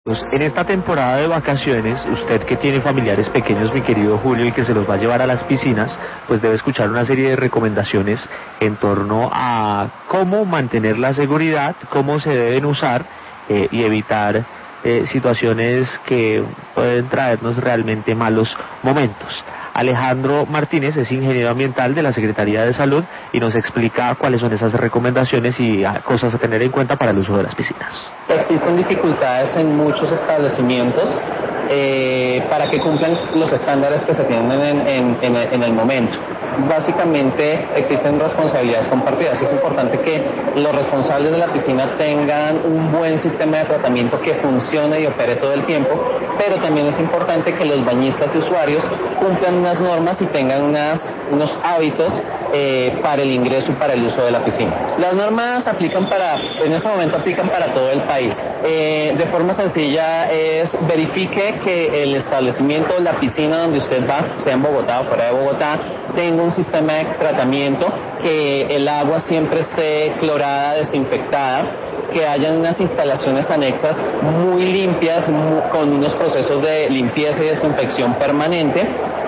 Pues en esta temporada de vacaciones, usted que tiene familiares pequeños, mi querido Julio, y que se los va a llevar a las piscinas, pues debe escuchar una serie de recomendaciones en torno a cómo mantener la seguridad, cómo se deben usar y evitar situaciones que pueden traernos realmente malos momentos. Alejandro Martínez es ingeniero ambiental de la Secretaría de Salud y nos explica cuáles son esas recomendaciones y cosas a tener en cuenta para el uso de las piscinas. Existen dificultades en muchos establecimientos para que cumplan los estándares que se tienen en el momento. Básicamente existen responsabilidades compartidas. Es importante que los responsables de la piscina tengan un buen sistema de tratamiento que funcione y opere todo el tiempo, pero también es importante que los bañistas y usuarios cumplan unas normas y tengan unos hábitos para el ingreso y para el uso de la piscina. Las normas en este momento aplican para todo el país. De forma sencilla verifique que el establecimiento, la piscina donde usted va, sea en Bogotá o fuera de Bogotá, tenga un sistema de tratamiento, que el agua siempre esté clorada, desinfectada, que hayan unas instalaciones anexas muy limpias, con unos procesos de limpieza y desinfección permanente,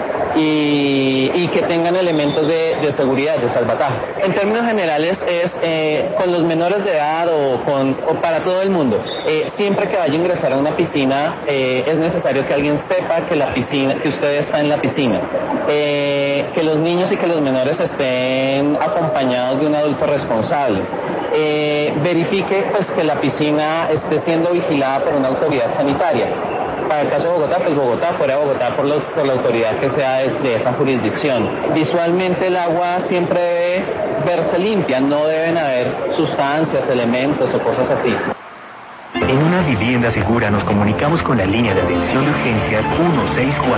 y que tengan elementos de seguridad, de salvataje. En términos generales con los menores de edad o para todo el mundo. Siempre que vaya a ingresar a una piscina es necesario que alguien sepa que usted está en la piscina. Que los niños y que los menores estén acompañados de un adulto responsable. Verifique pues que la piscina esté siendo vigilada por una autoridad sanitaria. Para el caso de Bogotá, pues Bogotá, fuera de Bogotá por la autoridad que sea de esa jurisdicción. Visualmente el agua siempre debe verse limpia, no deben haber sustancias, elementos o cosas así. En una vivienda segura nos comunicamos con la línea de atención de urgencias 164.